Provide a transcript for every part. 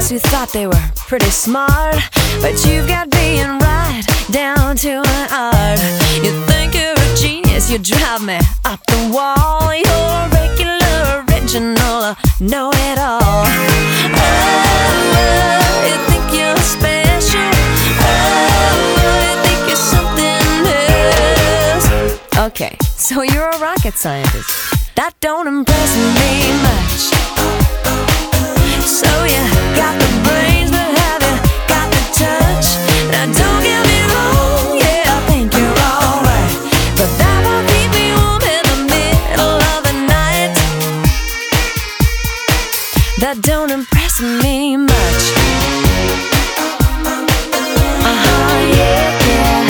guys who thought they were pretty smart, but you've got being right down to an art. You think you're a genius, you drive me up the wall. You're regular, original, know-it-all. Oh, you think you're special. Oh, you think you're something else. Okay, so you're a rocket scientist. That don't impress me much. So you got the brains, but have you got the touch? Now don't get me wrong, yeah, I think you're alright, but that won't keep me warm in the middle of the night. That don't impress me much. Yeah, yeah.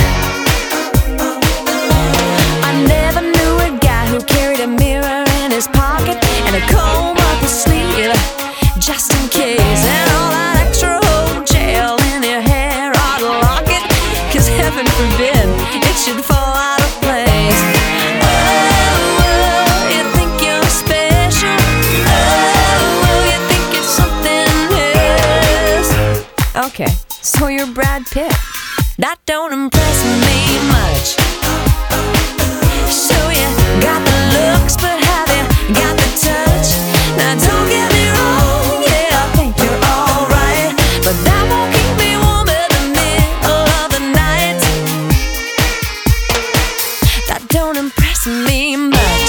I never knew a guy who carried a mirror in his pocket and a comb up his sleeve, just in case, and all that extra old gel in your hair ought to lock it, 'cause heaven forbid it should fall out of place. Oh, you think you're special. Oh, you think you're something else. Okay, so you're Brad Pitt. That don't impress me much. So you got the looks, but have you got the touch? Now don't get me wrong, yeah, I think you're alright, but that won't keep me warm in the middle of the night. That don't impress me much.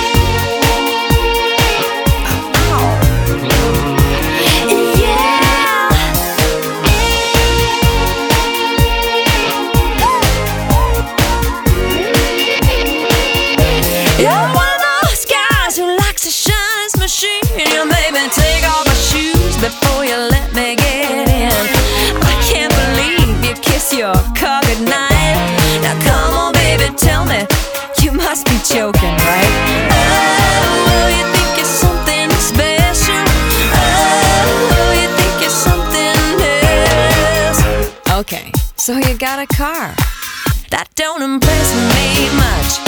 You're one of those guys who likes to shine his machine. You made me take off my shoes before you let me get in. I can't believe you kiss your car goodnight. Now come on, baby, tell me, you must be joking, right? Oh, you think you're something special. Oh, you think you're something else. Okay, so you got a car. That don't impress me much.